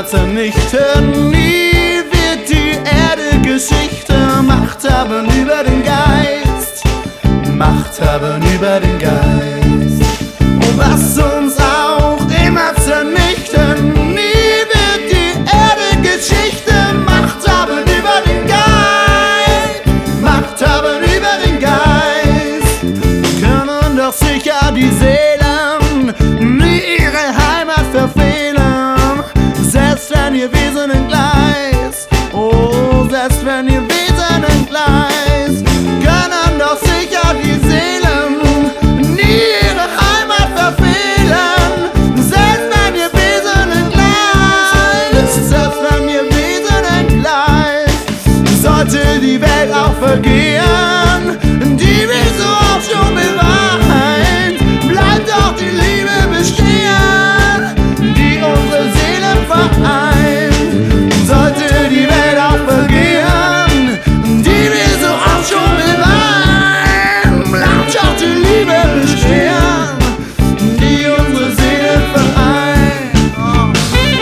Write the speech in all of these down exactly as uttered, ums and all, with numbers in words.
zernichten. Nie wird die Erde Geschichte Macht haben über den Geist, Macht haben über den Geist. Und was uns auch immer zernichten, nie wird die Erde Geschichte Macht haben über den Geist, Macht haben über den Geist. Können doch sicher die Seelen nie ihre Heimat verfehlen, selbst wenn ihr Wesen entgleist, oh, selbst wenn ihr Wesen entgleist. Können doch sicher die Seelen nie ihre Heimat verfehlen, selbst wenn ihr Wesen entgleist, selbst wenn ihr Wesen entgleist. Sollte die Welt auch vergehen, die wir so oft schon bewahren, bleibt doch die Liebe bestehen, die unsere Seelen vereint. Sollte die Welt auch vergehen, die wir so oft schon bewahren, bleibt doch die Liebe bestehen, die unsere Seelen vereint. Oh.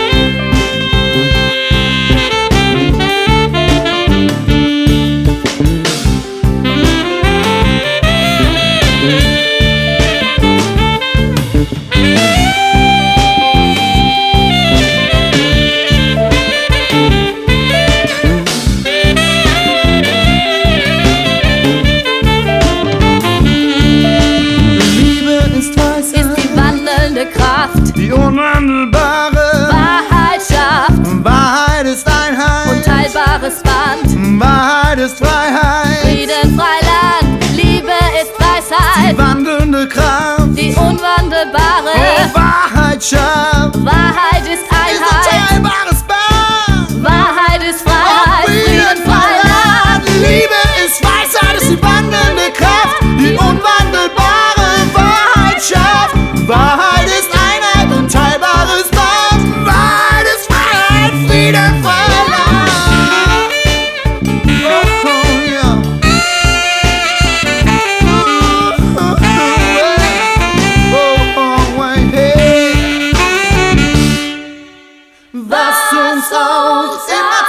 Die unwandelbare Wahrheit schafft, Wahrheit ist Einheit, unteilbares Band, Wahrheit ist Freiheit, Frieden, Freiland, Liebe ist die Weisheit, wandelnde Kraft, die unwandelbare oh, Wahrheit schafft, Wahrheit ist ist Einheit, unteilbares Band, Wahrheit ist oh, Freiheit, Frieden, Freiheit, Liebe ist Weisheit, ist die wandelnde Kraft, die unwandelbare Wahrheit schafft, Wahrheit ist Einheit, unteilbares Band, Wahrheit ist Freiheit, Frieden, Freiheit. Oh, oh, ja. Oh, oh, hey. Was uns auch immer